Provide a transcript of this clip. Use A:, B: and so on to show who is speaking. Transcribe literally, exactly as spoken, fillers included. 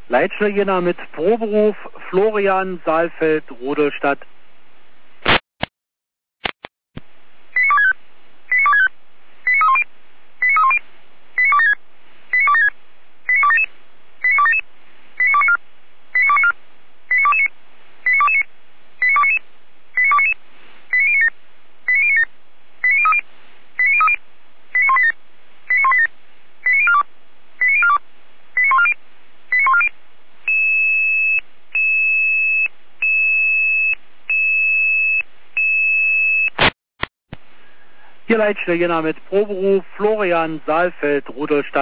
A: Leitstelle Jena mit Proberuf Florian Saalfeld, Rudolstadt. Hier Leitstelle Jena mit Proberuf Florian Saalfeld, Rudolstadt.